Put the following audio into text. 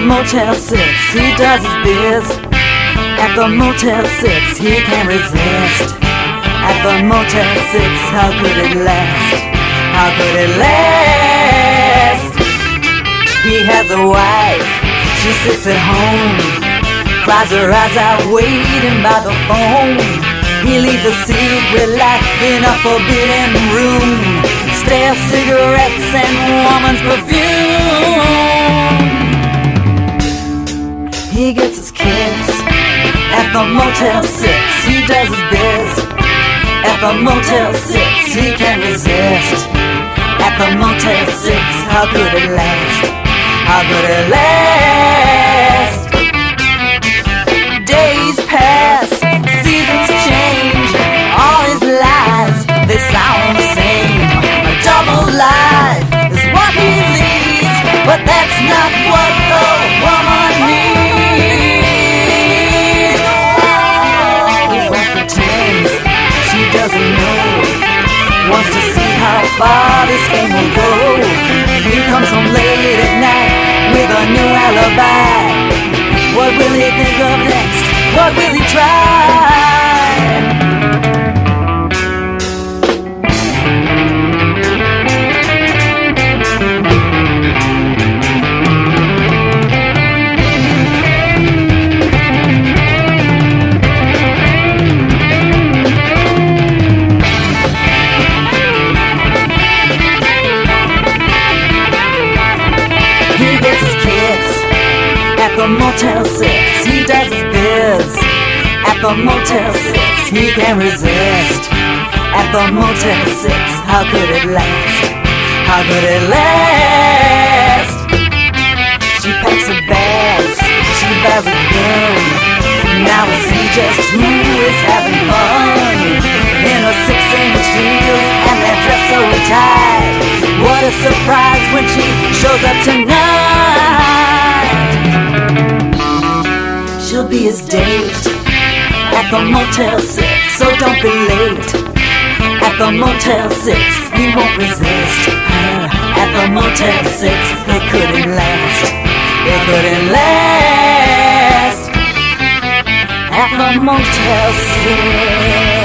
Motel 6, he does his biz. At the Motel 6, he can't resist. At the Motel 6, how could it last? How could it last? He has a wife, she sits at home, cries her eyes out waiting by the phone. He leaves a secret life in a forbidden room, stale cigarettes and woman's perfume. He gets his kiss at the Motel 6, he does his biz. At the Motel 6, he can't resist. At the Motel 6, how could it last? How could it last? Days pass, seasons change, all his lies, they sound the same. A double life is what he leads, but that's not what the woman needs. His wife pretends she doesn't know, wants to see how far this game will go. He comes home late at night with a new alibi. What will he think of next? What will he try? He gets his kids at the Motel 6, he does his biz. At the Motel 6, he can't resist. At the Motel 6, how could it last? How could it last? She packs her bags, she buys a gun. Now we see just who is having fun. In her 6-inch heels and that dress so tight. What a surprise when she shows up tonight. She'll be his date at the Motel 6, so don't be late. At the Motel 6, he won't resist. At the Motel 6, it couldn't last. It couldn't last. At the Motel 6.